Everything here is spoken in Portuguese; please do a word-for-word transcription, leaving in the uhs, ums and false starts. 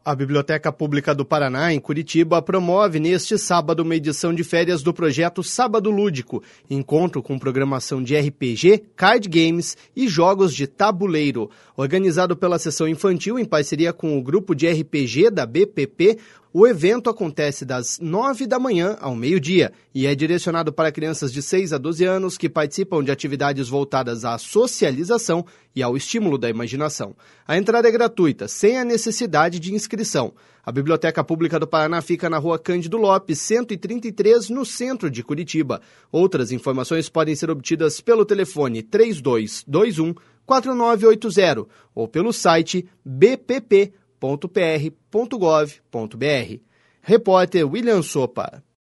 A Biblioteca Pública do Paraná, em Curitiba, promove neste sábado uma edição de férias do projeto Sábado Lúdico, encontro com programação de R P G, card games e jogos de tabuleiro. Organizado pela Seção Infantil em parceria com o grupo de R P G da B P P, o evento acontece das nove da manhã ao meio-dia e é direcionado para crianças de seis a doze anos que participam de atividades voltadas à socialização e ao estímulo da imaginação. A entrada é gratuita, sem a necessidade de inscrição. A Biblioteca Pública do Paraná fica na Rua Cândido Lopes, cento e trinta e três, no centro de Curitiba. Outras informações podem ser obtidas pelo telefone três dois dois um, quatro nove oito zero ou pelo site b p p ponto p r ponto gov ponto b r. Repórter William Sopa.